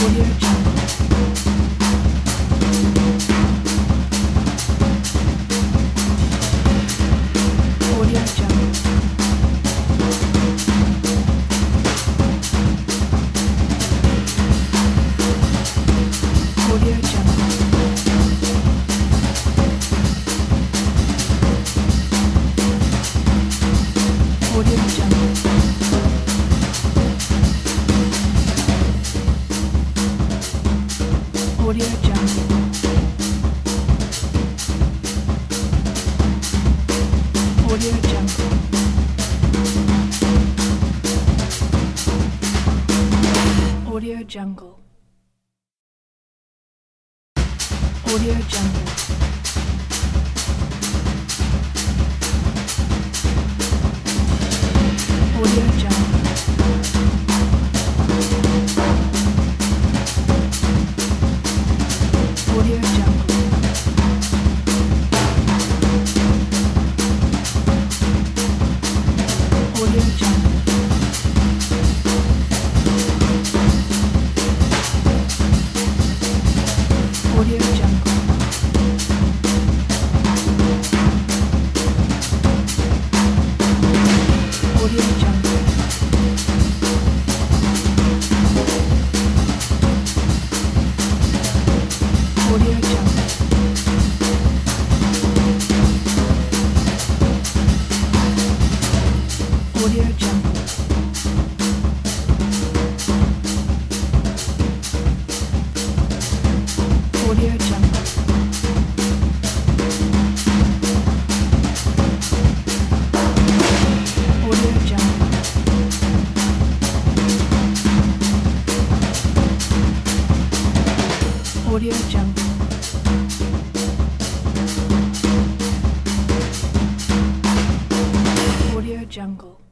Jungle. Audio Jungle. Audio Jungle. Audio Jungle. Audio Jungle. Audio Jungle. Audio Jungle. Audio Jungle. Audio Jungle. Audio Jungle. Audio Jungle. Audio Jungle. Audio Jungle.